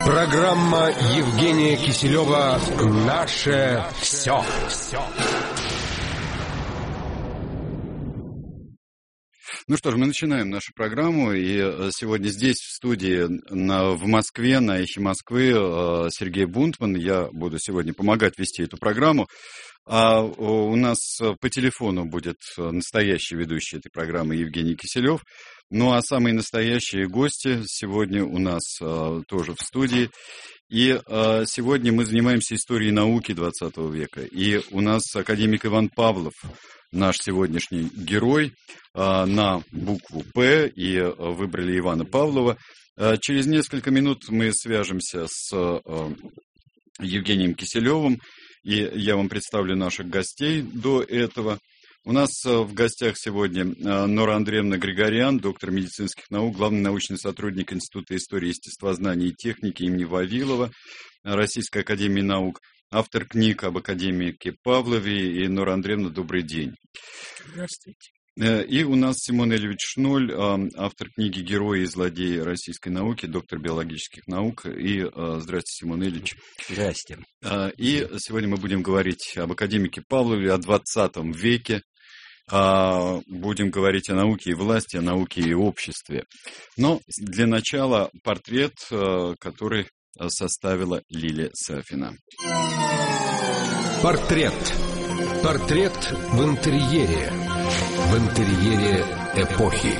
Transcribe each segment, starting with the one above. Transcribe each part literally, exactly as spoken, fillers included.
Программа Евгения Киселева «Наше все». Ну что ж, мы начинаем нашу программу, и сегодня здесь, в студии на, в Москве, на «Эхе Москвы», Сергей Бунтман. Я буду сегодня помогать вести эту программу. А у нас по телефону будет настоящий ведущий этой программы Евгений Киселев. Ну а самые настоящие гости сегодня у нас тоже в студии. И сегодня мы занимаемся историей науки двадцатого века. И у нас академик Иван Павлов, наш сегодняшний герой, на букву «П», и выбрали Ивана Павлова. Через несколько минут мы свяжемся с Евгением Киселевым, и я вам представлю наших гостей до этого. У нас в гостях сегодня Нора Андреевна Григорян, доктор медицинских наук, главный научный сотрудник Института истории, естествознания и техники имени Вавилова Российской академии наук, автор книг об академике Павлове. И, Нора Андреевна, добрый день. Здравствуйте. И у нас Симон Эльевич Шноль, автор книги «Герои и злодеи российской науки», доктор биологических наук. И здравствуйте, Симон Ильич. Здравствуйте. И сегодня мы будем говорить об академике Павлове, о двадцатом веке. Будем говорить о науке и власти, о науке и обществе. Но для начала портрет, который составила Лилия Сафина. Портрет. Портрет в интерьере. В интерьере эпохи.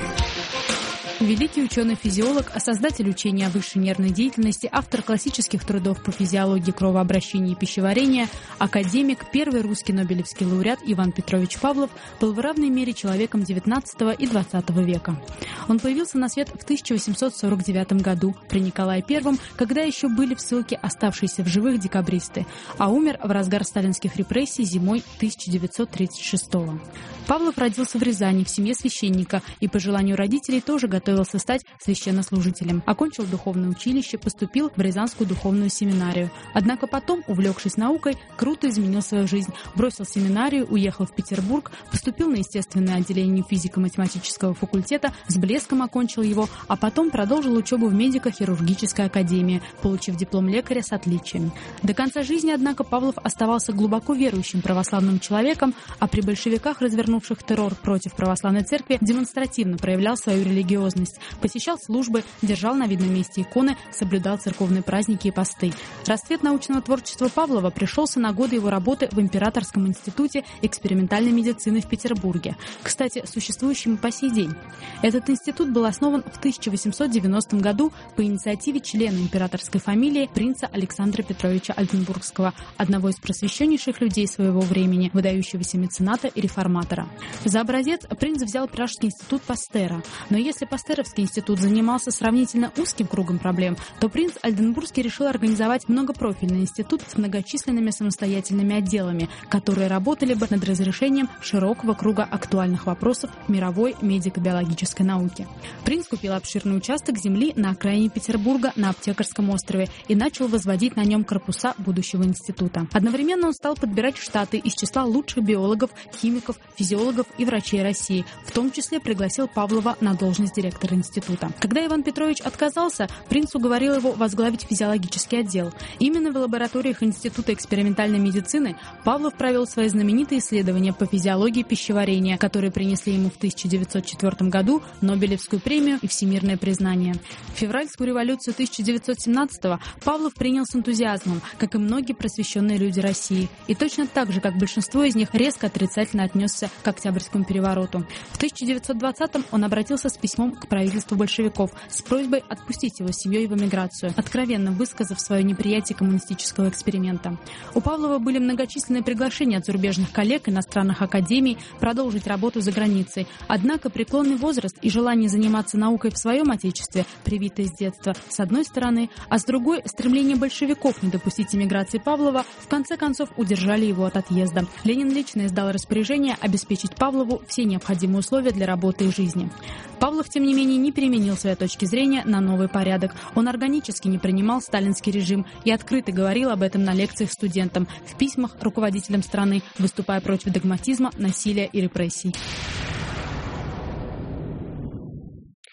Великий ученый-физиолог, создатель учения о высшей нервной деятельности, автор классических трудов по физиологии кровообращения и пищеварения, академик, первый русский нобелевский лауреат Иван Петрович Павлов был в равной мере человеком девятнадцатого и двадцатого века. Он появился на свет в тысяча восемьсот сорок девятом году при Николае Первом, когда еще были в ссылке оставшиеся в живых декабристы, а умер в разгар сталинских репрессий зимой тысяча девятьсот тридцать шестого. Павлов родился в Рязани в семье священника и по желанию родителей тоже готовился стать священнослужителем. Окончил духовное училище, поступил в Рязанскую духовную семинарию. Однако потом, увлекшись наукой, круто изменил свою жизнь. Бросил семинарию, уехал в Петербург, поступил на естественное отделение физико-математического факультета, с блеском окончил его, а потом продолжил учебу в медико-хирургической академии, получив диплом лекаря с отличием. До конца жизни, однако, Павлов оставался глубоко верующим православным человеком, а при большевиках, развернувших террор против православной церкви, демонстративно проявлял свою религиозность. Посещал службы, держал на видном месте иконы, соблюдал церковные праздники и посты. Расцвет научного творчества Павлова пришелся на годы его работы в Императорском институте экспериментальной медицины в Петербурге, кстати, существующем по сей день. Этот институт был основан в тысяча восемьсот девяностом году по инициативе члена императорской фамилии принца Александра Петровича Альтенбургского, одного из просвещеннейших людей своего времени, выдающегося мецената и реформатора. За образец принц взял Пражский институт Пастера, но если Пастеровский институт занимался сравнительно узким кругом проблем, то принц Альтенбургский решил организовать многопрофильный институт с многочисленными самостоятельными отделами, которые работали бы над разрешением широкого круга актуальных вопросов мировой медико-биологической науки. Принц купил обширный участок земли на окраине Петербурга на Аптекарском острове и начал возводить на нем корпуса будущего института. Одновременно он стал подбирать штаты из числа лучших биологов, химиков, физиологов и врачей России, в том числе пригласил Павлова на должность директора института. Когда Иван Петрович отказался, принц уговорил его возглавить физиологический отдел. Именно в лабораториях Института экспериментальной медицины Павлов провел свои знаменитые исследования по физиологии пищеварения, которые принесли ему в тысяча девятьсот четвёртом году Нобелевскую премию и всемирное признание. В февральскую революцию тысяча девятьсот семнадцатого Павлов принял с энтузиазмом, как и многие просвещенные люди России. И точно так же, как большинство из них, резко отрицательно отнесся к Октябрьскому перевороту. В тысяча девятьсот двадцатом он обратился с письмом к правительству большевиков с просьбой отпустить его с семьей в эмиграцию, откровенно высказав свое неприятие коммунистического эксперимента. У Павлова были многочисленные приглашения от зарубежных коллег, иностранных академий продолжить работу за границей. Однако преклонный возраст и желание заниматься наукой в своем отечестве, привитое с детства, с одной стороны, а с другой стремление большевиков не допустить эмиграции Павлова, в конце концов удержали его от отъезда. Ленин лично издал распоряжение обеспечить Павлову все необходимые условия для работы и жизни. Павлов, тем не менее, не переменил своей точки зрения на новый порядок. Он органически не принимал сталинский режим и открыто говорил об этом на лекциях студентам, в письмах руководителям страны, выступая против догматизма, насилия и репрессий.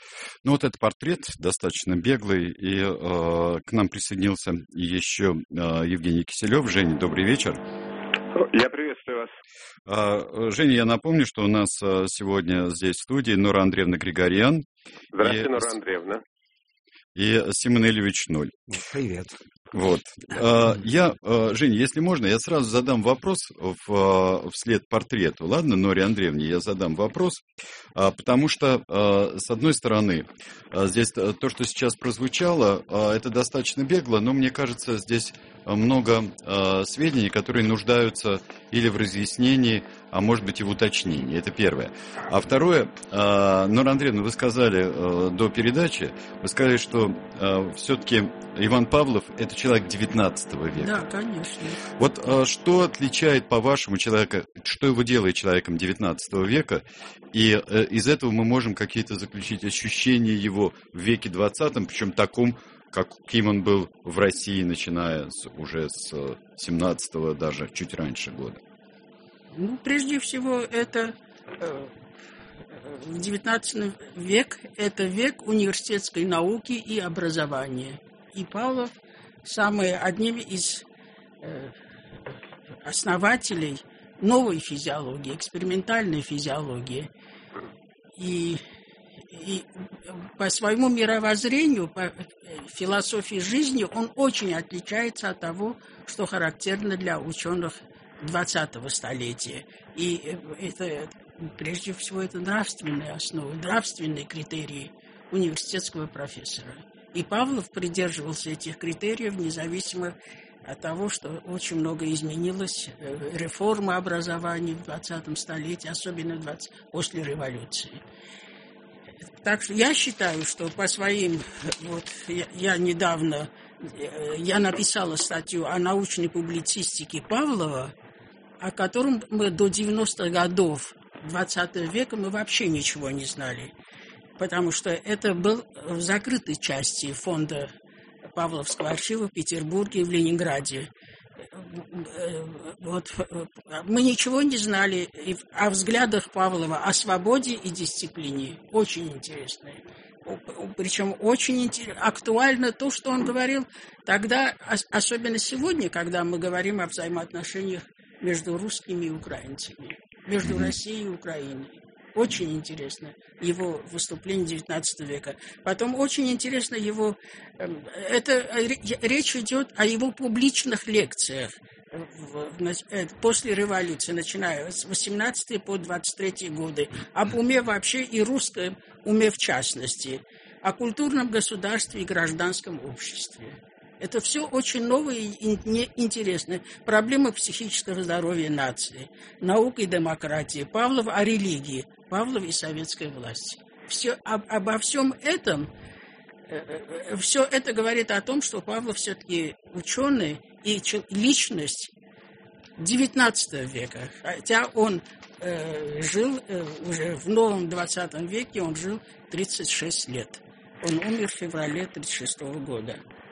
Ну вот этот портрет достаточно беглый, и э, к нам присоединился еще э, Евгений Киселев. Женя, добрый вечер. Я приветствую вас. А, Женя, я напомню, что у нас сегодня здесь в студии Нора Андреевна Григорян. Здравствуйте, и, Нора Андреевна. И Симон Ильич Нуль. Привет. Вот. Я, Женя, если можно, я сразу задам вопрос в, вслед портрету. Ладно, Норе Андреевне я задам вопрос, потому что, с одной стороны, здесь то, что сейчас прозвучало, это достаточно бегло, но мне кажется, здесь много сведений, которые нуждаются или в разъяснении, а может быть и в уточнении. Это первое. А второе, Нора Андреевна, вы сказали до передачи, вы сказали, что все-таки Иван Павлов – это человек девятнадцатого века. Да, конечно. Вот что отличает, по-вашему, человека, что его делает человеком девятнадцатого века, и из этого мы можем какие-то заключить ощущения его в веке двадцатом, причем таком, каким он был в России, начиная с, уже с семнадцатого, даже чуть раньше года? Ну, прежде всего, это э, девятнадцатый век – это век университетской науки и образования. И Павлов самый одним из э, основателей новой физиологии, экспериментальной физиологии. И, и по своему мировоззрению, по философии жизни он очень отличается от того, что характерно для ученых двадцатого столетия. И это, прежде всего, это нравственные основы, нравственные критерии университетского профессора. И Павлов придерживался этих критериев, независимо от того, что очень много изменилось, реформа образования в двадцатом столетии, особенно в двадцатом, после революции. Так что я считаю, что по своим... Вот я, я недавно... Я написала статью о научной публицистике Павлова, о котором мы до девяностых годов двадцатого века мы вообще ничего не знали. Потому что это был в закрытой части фонда Павловского архива в Петербурге и в Ленинграде. Вот, мы ничего не знали о взглядах Павлова, о свободе и дисциплине. Очень интересно. Причем очень актуально то, что он говорил тогда, особенно сегодня, когда мы говорим о взаимоотношениях между русскими и украинцами, между Россией и Украиной. Очень интересно его выступление девятнадцатого века. Потом очень интересно его... Это, речь идет о его публичных лекциях после революции, начиная с восемнадцатого по двадцать третий годы, об уме вообще и русском уме в частности, о культурном государстве и гражданском обществе. Это все очень новое и интересное. Проблемы психического здоровья нации, наука и демократия, Павлов о религии, Павлов и советской власти. Все, об, обо всем этом, э, все это говорит о том, что Павлов все-таки ученый и личность девятнадцатого века. Хотя он э, жил э, уже в новом двадцатом веке, он жил тридцать шесть лет. Он умер в феврале тридцать шестого года.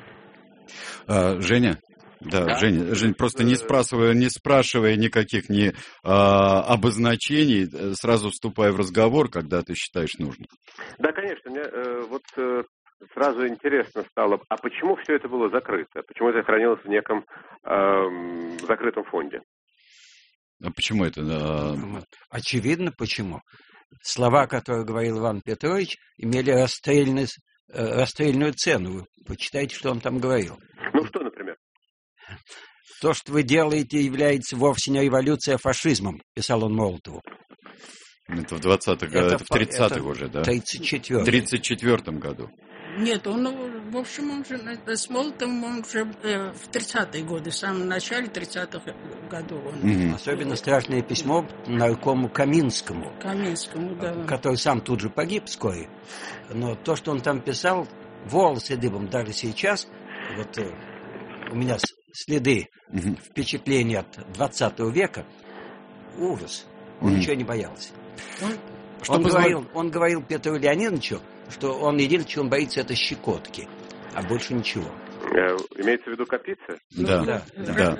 А, Женя? Да, да, Женя, Жень, просто не спрашивая, не спрашивая никаких ни а, обозначений, сразу вступая в разговор, когда ты считаешь нужным. Да, конечно. Мне э, вот э, сразу интересно стало, а почему все это было закрыто? Почему это хранилось в неком э, закрытом фонде? А почему это? А... Очевидно, почему. Слова, которые говорил Иван Петрович, имели расстрельную, расстрельную цену. Вы почитайте, что он там говорил. Ну, что, например? То, что вы делаете, является вовсе не революцией, а фашизмом, писал он Молотову. Это в двадцатых, это, это в тридцатых это уже, да? В тридцать четвёртом. В тридцать четвёртом году. Нет, он, в общем, он же с Молотовым, он же э, в тридцатые годы, в самом начале тридцатых годов. Он... Mm-hmm. Особенно страшное письмо наркому Каминскому. Каминскому, да. Который сам тут же погиб вскоре. Но то, что он там писал, волосы дыбом даже сейчас. Вот э, у меня следы mm-hmm. впечатления от двадцатого века. Ужас. Он mm-hmm. ничего не боялся. Он, он, говорил, он говорил Петру Леонидовичу, что он единственное, чего он боится, это щекотки, а больше ничего. Имеется в виду Капица? Да, ну, да. да.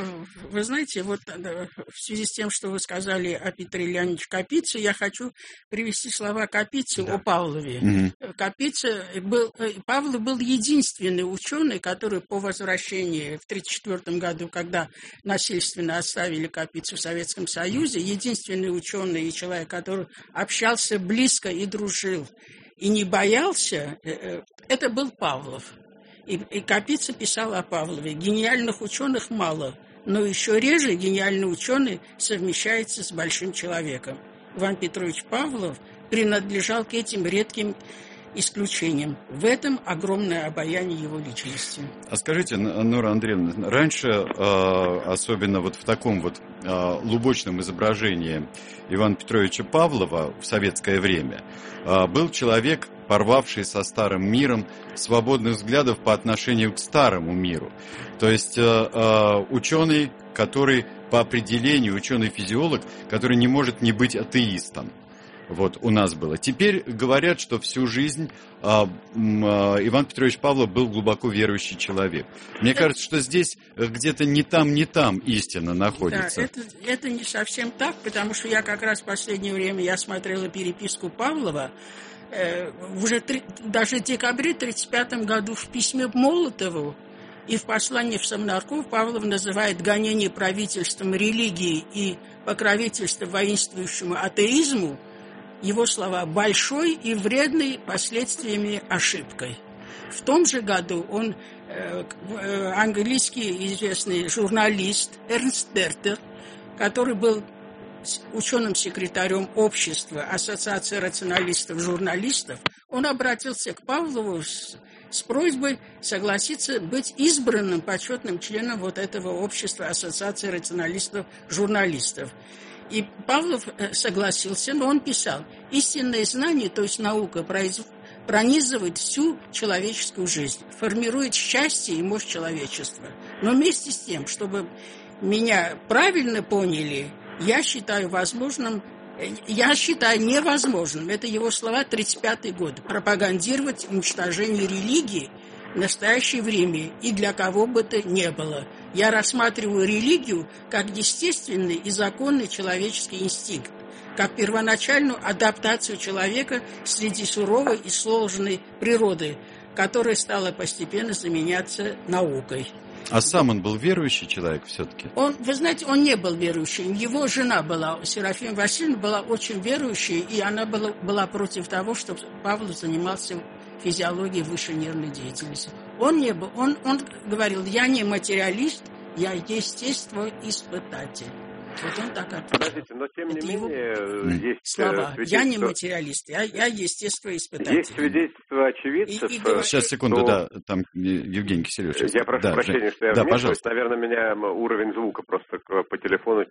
Вы знаете, вот в связи с тем, что вы сказали о Петре Леонидовиче Капице, я хочу привести слова Капицы да. о Павлове. Угу. Капица был, Павлов был единственный ученый, который по возвращении в тридцать четвёртом году, когда насильственно оставили Капицу в Советском Союзе, единственный ученый и человек, который общался близко и дружил, и не боялся, это был Павлов. И, и Капица писал о Павлове. Гениальных ученых мало, но еще реже гениальный ученый совмещается с большим человеком. Иван Петрович Павлов принадлежал к этим редким исключением. В этом огромное обаяние его личности. А скажите, Нора Андреевна, раньше, особенно вот в таком вот лубочном изображении Ивана Петровича Павлова в советское время, был человек, порвавший со старым миром, свободных взглядов по отношению к старому миру. То есть ученый, который по определению, ученый-физиолог, который не может не быть атеистом. Вот у нас было. Теперь говорят, что всю жизнь а, а, Иван Петрович Павлов был глубоко верующий человек. Мне кажется, что здесь где-то не там, не там истина находится. Да, это, это не совсем так, потому что я как раз в последнее время я смотрела переписку Павлова. Э, уже три, даже в декабре тридцать пятом году в письме Молотову и в послании в Совнарков Павлов называет гонение правительством религии и покровительство воинствующему атеизму, его слова, большой и вредной последствиями ошибкой. В том же году он, э, э, английский известный журналист Эрнст Бертер, который был ученым секретарем общества Ассоциации рационалистов-журналистов, он обратился к Павлову с, с просьбой согласиться быть избранным почетным членом вот этого общества Ассоциации рационалистов-журналистов. И Павлов согласился, но он писал: истинное знание, то есть наука, пронизывает всю человеческую жизнь, формирует счастье и мощь человечества. Но вместе с тем, чтобы меня правильно поняли, я считаю возможным, я считаю невозможным, это его слова, тридцать пятый год, пропагандировать уничтожение религии в настоящее время и для кого бы то ни было. Я рассматриваю религию как естественный и законный человеческий инстинкт, как первоначальную адаптацию человека среди суровой и сложной природы, которая стала постепенно заменяться наукой. А сам он был верующий человек все-таки? Он, вы знаете, он не был верующим. Его жена была, Серафима Васильевна, была очень верующей, и она была, была против того, чтобы Павлов занимался физиологией высшей нервной деятельности. Он не был, он, он говорил: я не материалист, я естествоиспытатель. Вот он так ответил. Подождите, но тем это не менее есть слова. свидетельства... Я не материалист, я, я естествоиспытатель. Есть свидетельства очевидцев. И, и говор... Сейчас, секунду, что... да, там Евгений Киселев. Сейчас. Я прошу да, прощения, Жень. что я да, вмешиваюсь. Пожалуйста. Наверное, меня уровень звука просто по телефону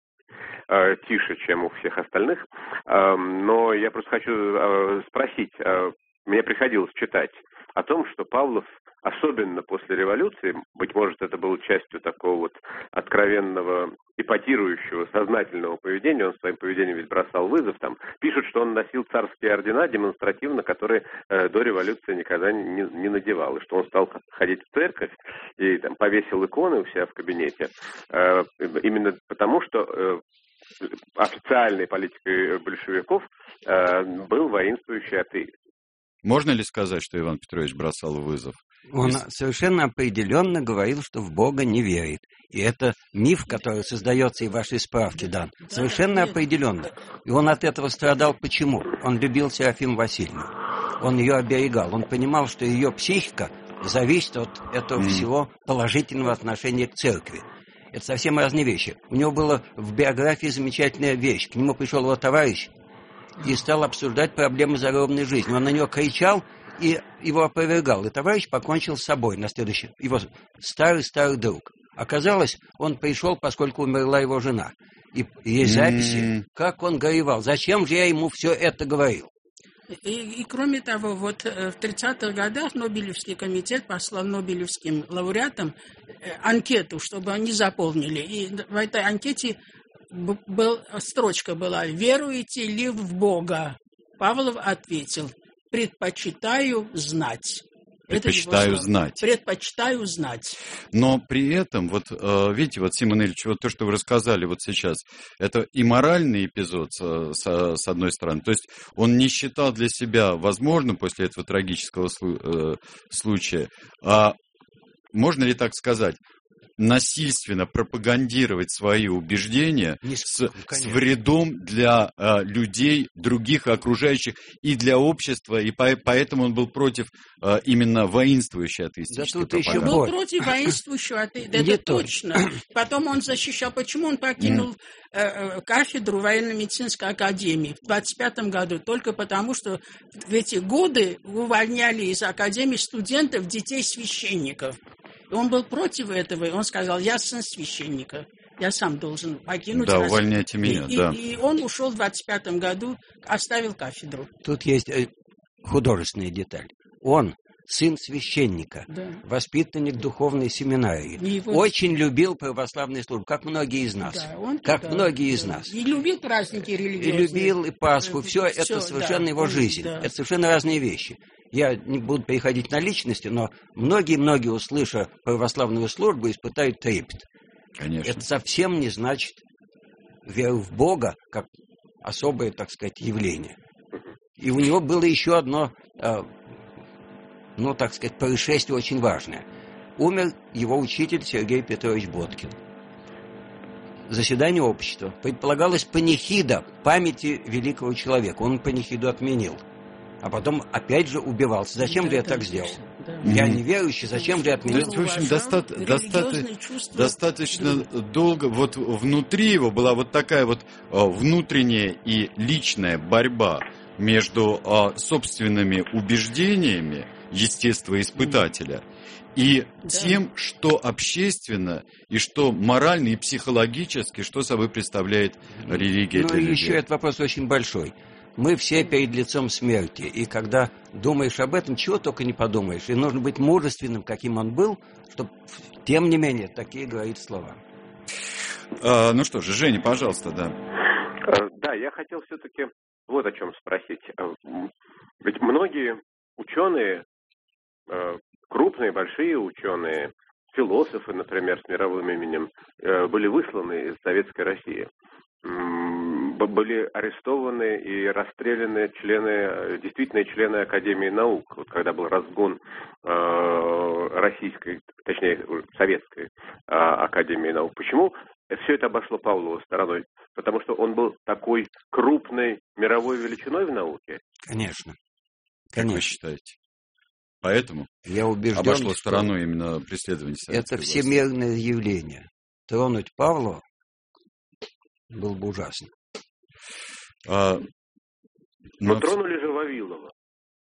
э, тише, чем у всех остальных. Э, но я просто хочу э, спросить. Э, мне приходилось читать о том, что Павлов, особенно после революции, быть может, это было частью такого вот откровенного, эпатирующего, сознательного поведения, он своим поведением ведь бросал вызов, там пишут, что он носил царские ордена демонстративно, которые э, до революции никогда не, не надевал, и что он стал ходить в церковь и там повесил иконы у себя в кабинете, э, именно потому, что э, официальной политикой большевиков э, был воинствующий атеист. Можно ли сказать, что Иван Петрович бросал вызов? Он совершенно определенно говорил, что в Бога не верит. И это миф, который создается и в вашей справке, Дан. Совершенно определенно. И он от этого страдал. Почему? Он любил Серафиму Васильевну. Он ее оберегал. Он понимал, что ее психика зависит от этого всего положительного отношения к церкви. Это совсем разные вещи. У него была в биографии замечательная вещь. К нему пришел его товарищ и стал обсуждать проблемы загробной жизни. Он на него кричал и его опровергал. И товарищ покончил с собой на следующий. Его старый-старый друг. Оказалось, он пришел, поскольку умерла его жена. И есть записи, mm-hmm. как он горевал. Зачем же я ему все это говорил? И, и кроме того, вот в тридцатых годах Нобелевский комитет послал нобелевским лауреатам анкету, чтобы они заполнили. И в этой анкете был, строчка была: «Веруете ли в Бога?» Павлов ответил: «Предпочитаю знать». Предпочитаю знать. Предпочитаю знать. Но при этом, вот видите, вот, Симон Ильич, вот то, что вы рассказали вот сейчас, это и моральный эпизод, с, с одной стороны. То есть он не считал для себя возможным после этого трагического случая, а можно ли так сказать, насильственно пропагандировать свои убеждения Не, с, ну, с вредом для а, людей, других окружающих и для общества, и по, поэтому он был против а, именно воинствующей атеистической да тут еще пропаганды. Был вот. против воинствующего атеизма, это точно. Потом он защищал, почему он покинул э, кафедру военно-медицинской академии в двадцать пятом году, только потому, что в эти годы увольняли из академии студентов, детей священников. И он был против этого, и он сказал, я сын священника, я сам должен покинуть. Да, Россию. увольняйте меня, и, да. И, и он ушел в двадцать пятом году, оставил кафедру. Тут есть художественная деталь. Он сын священника, Да. воспитанник духовной семинарии. Его... Очень любил православные службы, как многие из нас. Да, он, как да, многие из да. нас. И любил праздники И религиозные. любил, и Пасху. Все, Все, это совершенно да, его он, жизнь. да. Это совершенно разные вещи. Я не буду переходить на личности, но многие-многие, услыша православную службу, испытают трепет. Конечно. Это совсем не значит веру в Бога, как особое, так сказать, явление. И у него было еще одно, э, ну, так сказать, происшествие очень важное. Умер его учитель Сергей Петрович Боткин. Заседание общества. Предполагалось панихида памяти великого человека. Он панихиду отменил. А потом опять же убивался. Зачем Да, же я да, так да, сделал? да. Я неверующий, зачем же я То отменил? есть, в общем, доста- религиозные доста- чувства. достаточно долго, вот внутри его была вот такая вот а, внутренняя и личная борьба между а, собственными убеждениями естествоиспытателя и Да. тем, что общественно и что морально и психологически, что собой представляет религия Ну для и людей. еще этот вопрос очень большой. Мы все перед лицом смерти, и когда думаешь об этом, чего только не подумаешь. И нужно быть мужественным, каким он был, чтобы, тем не менее, такие говорить слова. А, ну что же, Женя, пожалуйста, да. Да, я хотел все-таки вот о чем спросить. Ведь многие ученые, крупные, большие ученые, философы, например, с мировым именем, были высланы из Советской России. Были арестованы и расстреляны члены, действительные члены Академии наук, вот когда был разгон э, российской, точнее, советской э, Академии наук. Почему все это обошло Павлова стороной? Потому что он был такой крупной мировой величиной в науке? Конечно. Как вы Конечно. считаете? Поэтому Я убежден, обошло что стороной именно преследование советской это власти. всемирное явление. Тронуть Павлова было бы ужасно. А, Но ну, тронули же Вавилова.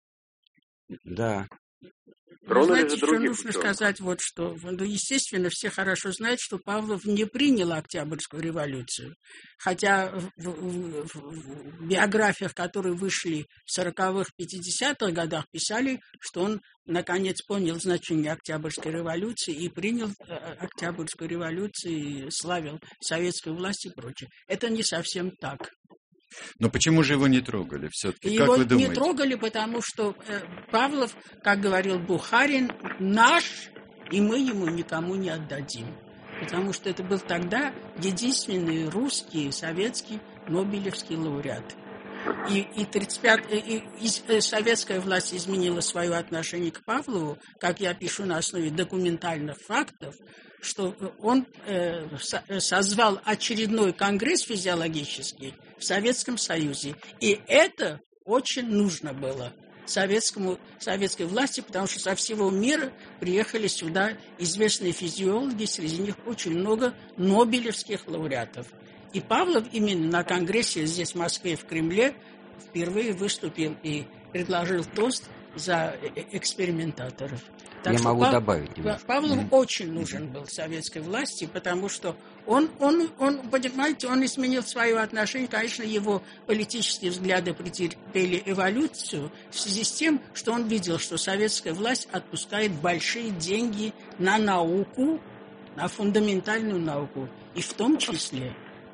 Да. Тронули Знаете, же еще других нужно ученых. сказать вот что. Ну, естественно, все хорошо знают, что Павлов не принял Октябрьскую революцию. Хотя в, в- в- в биографиях, которые вышли в сороковых, пятидесятых годах, писали, что он наконец понял значение Октябрьской революции и принял э, Октябрьскую революцию и славил советскую власть и прочее. Это не совсем так. но почему же его не трогали все-таки? Как Его вы не думаете? трогали, потому что э, Павлов, как говорил Бухарин, наш, и мы ему никому не отдадим. Потому что это был тогда единственный русский, советский Нобелевский лауреат. И, и, тридцать пятый, и, и, и советская власть изменила свое отношение к Павлову, как я пишу на основе документальных фактов, что он э, со- созвал очередной конгресс физиологический в Советском Союзе. И это очень нужно было советскому, советской власти, потому что со всего мира приехали сюда известные физиологи, среди них очень много нобелевских лауреатов. И Павлов именно на конгрессе здесь, в Москве, в Кремле, впервые выступил и предложил тост за экспериментаторов. Так Я что могу Пав- добавить немножко. Павлов очень нужен был советской власти, потому что он, он, он, понимаете, он изменил свое отношение. Конечно, его политические взгляды претерпели эволюцию в связи с тем, что он видел, что советская власть отпускает большие деньги на науку, на фундаментальную науку, и в том числе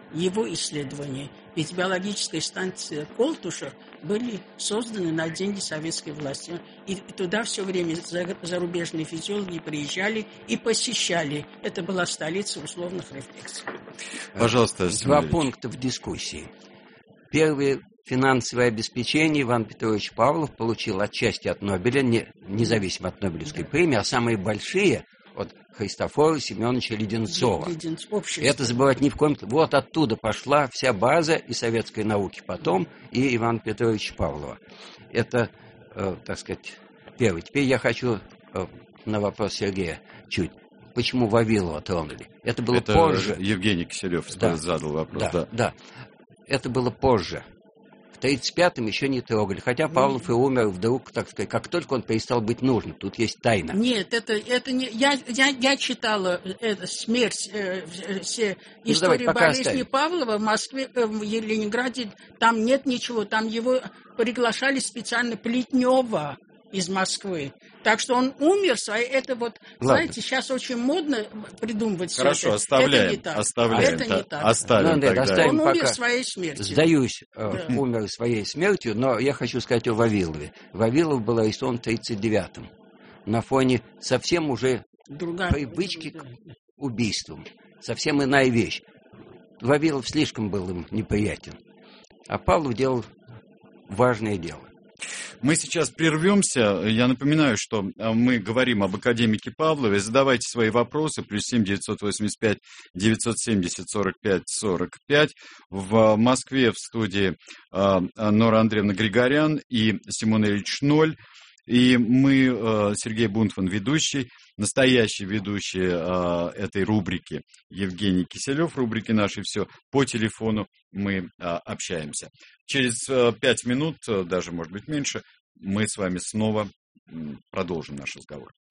его исследования. Ведь биологическая станция Колтуша были созданы на деньги советской власти. И туда все время зарубежные физиологи приезжали и посещали. Это была столица условных рефлексий. Пожалуйста, Два пункта в дискуссии. Первый. Финансовое обеспечение Иван Петрович Павлов получил отчасти от Нобеля, не, независимо от Нобелевской премии, а самые большие от Христофора Семеновича Леденцова. Это забывать ни в коем случае. Вот оттуда пошла вся база и советской науки потом, и Ивана Петровича Павлова. Это, э, так сказать, первый. Теперь я хочу э, на вопрос Сергея чуть. Почему Вавилова тронули? Это было Это позже. Евгений Киселев да. задал вопрос. Да, да. да. Это было позже. В тридцать пятом еще не трогали, хотя Павлов и умер вдруг, так сказать, как только он перестал быть нужным. Тут есть тайна. Нет, это, это не... Я, я, я читала это, смерть, э, все ну, истории давай, болезни оставим. Павлова в Москве, э, в Ленинграде. Там нет ничего, там его приглашали специально Плетнева из Москвы. Так что он умер, своей, это вот, Ладно. знаете, сейчас очень модно придумывать все Хорошо, это. оставляем. Это не так. Оставляем. Это не так. Оставим Ну, да, тогда. оставим. Он умер пока. своей смертью. Сдаюсь, э, Да. умер своей смертью, но я хочу сказать о Вавилове. Вавилов был арестован в тридцать девятом на фоне совсем уже Другая. привычки к убийствам. Совсем иная вещь. Вавилов слишком был им неприятен. А Павлов делал важное дело. Мы сейчас прервемся. Я напоминаю, что мы говорим об академике Павлове. Задавайте свои вопросы. Плюс семь девятьсот восемьдесят пять девятьсот семьдесят сорок пять сорок пять. В Москве в студии Нора Андреевна Григорян и Симон Ильич Ноль. И мы, Сергей Бунтман, ведущий, настоящий ведущий этой рубрики, Евгений Киселев, рубрики нашей «Все». По телефону мы общаемся. Через пять минут, даже, может быть, меньше, мы с вами снова продолжим наш разговор.